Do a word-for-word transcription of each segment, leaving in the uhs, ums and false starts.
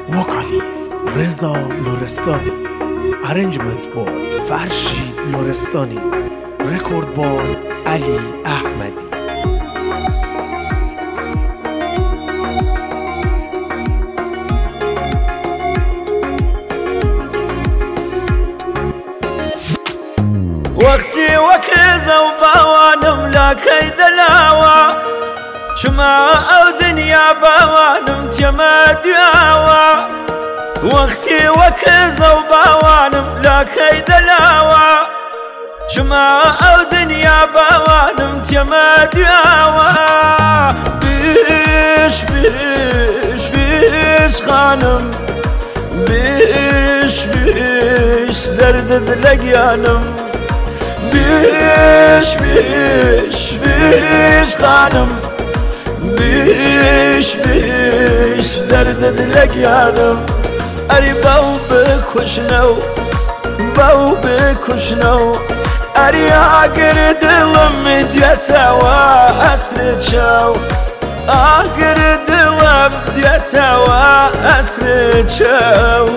وکالیست رضا لرستانی، ارنجمنت بای فرشید لرستانی، رکورد بای علی احمدی. وقتی وكزا وباوانم لاكي دلاوة شما او دنيا باوانم تما دياوة. وقتی وكزا وباوانم لاكي دلاوة شما او دنيا باوانم تما دياوة. بيش بيش بيش خانم بيش بيش درد دلقيانم. بيش بيش بيش خانم بيش بيش درد دلك يانم. اري باو بكوشنو باو بكوشنو اري اقر دلم ديتاوا اسرچو اقر دلم ديتاوا اسرچو.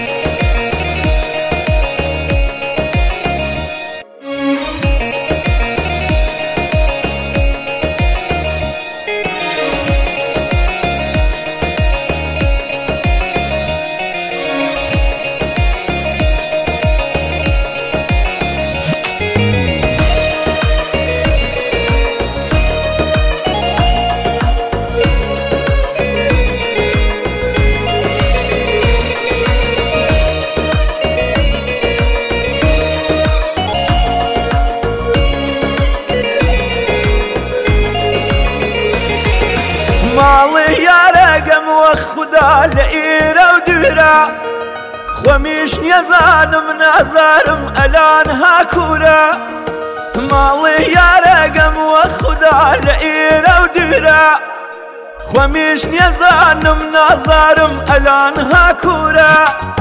ماڵی یارەگەم وەک خودا لە ئێرە و دوورە خۆمیش نێزانم نازارم ئەلان هاکوورە. ماڵی یارەگەم وەک خودا لە ئێرە و دوورە خۆمیش نێزانم نازارم ئەلان هاکوورە.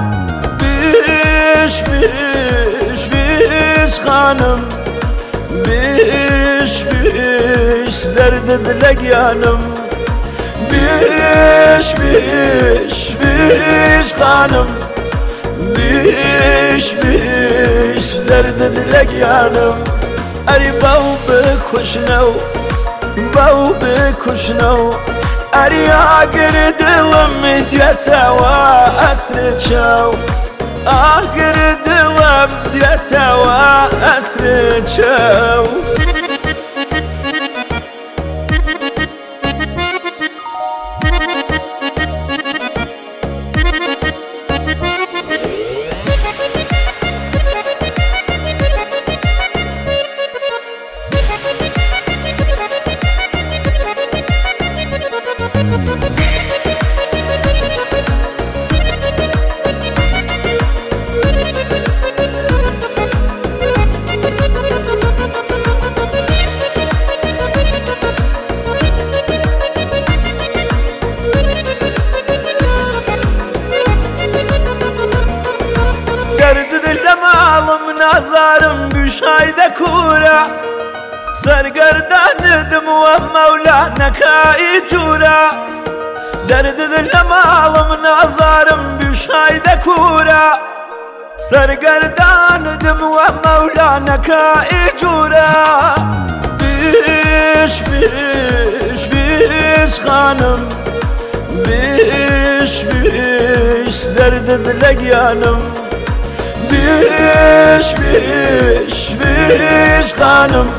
بیش بیش بیش خانم بیش بیش دەردت لە گیانم. بيش بيش بيش خانم بيش بيش درد دلك يانم. اري باو بكوشنو باو بكوشنو اري اقر دلم ديتاوا اسرچو اقر دلم ديتاوا اسرچو. نازارم بشایده کورا سرگرداندم و مولا نکایی جورا. درد دل مالم نازارم بشایده کورا سرگرداندم و مولا نکایی جورا. بیش بیش بیش خانم بیش بیش درد دل گیانم. بیش بیش بیش خانم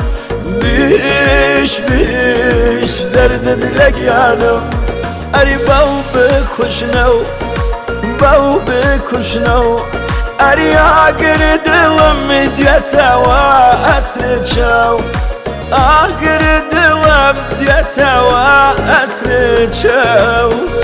بیش بیش درد دلک یانم. اری باو بکوشنو باو بکوشنو اری اقر دلم دیتاوا اسرچو اقر دلم دیتاوا اسرچو.